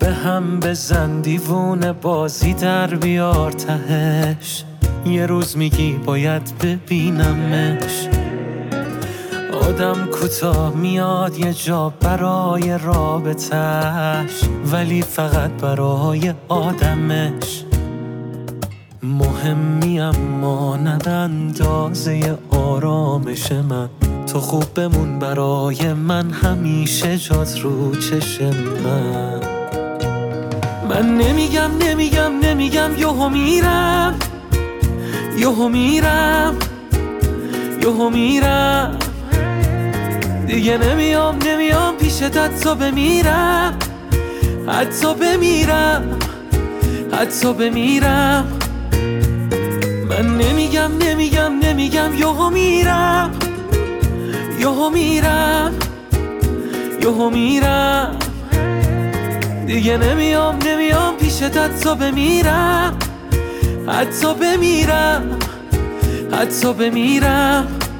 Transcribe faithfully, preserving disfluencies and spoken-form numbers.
به هم بزن دیوونه بازی در بیار تهش. یه روز میگی باید ببینمش. آدم کوتاه میاد یه جا برای رابطش، ولی فقط برای آدمش. مهمی اما نه به اندازه آرامش من. تو خوب بمون برای من، همیشه جات رو چشم من. من نمیگم نمیگم نمیگم یهو میرم، یهو میرم، یهو میرم دیگه. نمیام نمیام پیشت حتی بمیرم، حتی بمیرم، حتی بمیرم. من نمیگم نمیگم نمیگم یهو میرم، یهو میرم، یهو میرم دیگه. نمیام نمیام پیشت حتی بمیرم، حتی بمیرم، حتی بمیرم.